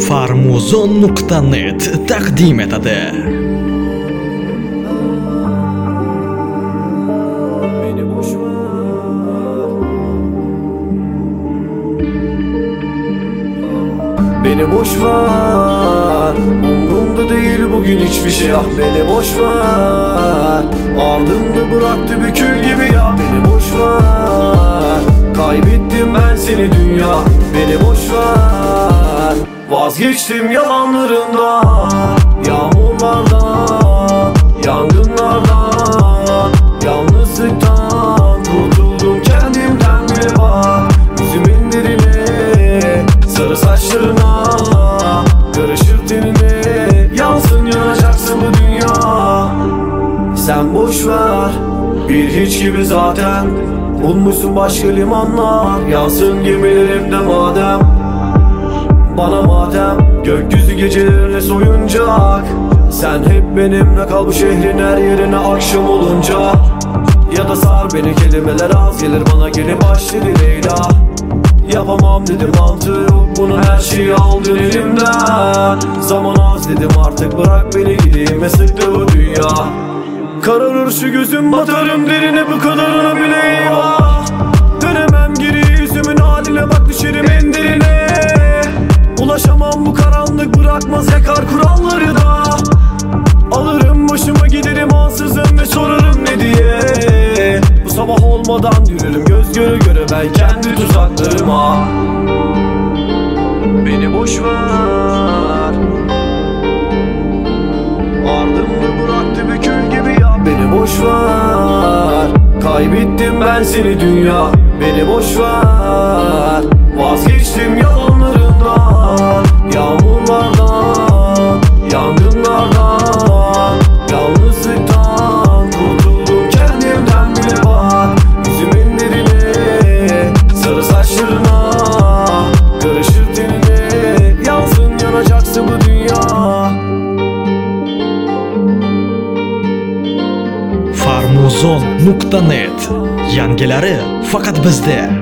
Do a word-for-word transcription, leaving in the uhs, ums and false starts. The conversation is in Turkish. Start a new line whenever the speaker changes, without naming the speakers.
farmuzon nuqta net taqdim etadi.
Beni boş ver, umrumda değil bugün hiçbir şey. Ah beni boş ver, ardımda bıraktı bir kül gibi ya. Beni boş ver, kaybettim ben seni dünya. Beni boş ver, vazgeçtim yalanlarından, yağmurlardan, yangınlardan, yalnızlıktan kurtuldum kendimden bile bak. Yüzümün derine, sarı saçlarına, karışır tenine, yansın yanacaksın bu dünya. Sen boş ver, bir hiç gibi zaten, bulmuşsun başka limanlar, yansın gemilerimde madem. Bana madem gökyüzü gecelerine soyuncak, sen hep benimle kal bu şehrin her yerine akşam olunca. Ya da sar beni, kelimeler az gelir bana, gelip baş dedi Leyla. Yapamam dedim, mantığı yok bunun, her şeyi aldın elimden. Zaman az dedim, artık bırak beni gideyim ve sıktı bu dünya. Kararır şu gözüm, batarım derine, bu kadarına bile eyvah. Dönemem geri, yüzümün haline bak, düşerim en derine. Ulaşamam bu karanlık, bırakmaz yakar kuralları da. Alırım başıma giderim ansızın ve sorarım ne diye. Bu sabah olmadan yürürüm göz göre göre ben kendi tuzaklarıma. Beni boş ver, ardımda bıraktı bir kül gibi ya. Beni boş ver, kaybettim ben seni dünya. Beni boş ver, vazgeçtim yalanlarından, yağmurlardan, yangınlardan, yalnızlıktan kurtuldum kendimden bile bak. Yüzümün derine, sarı saçlarına, karışır tenine, yansın yanacaksın bu dünya.
farmuzon nuqta net yangilari faqat bizda.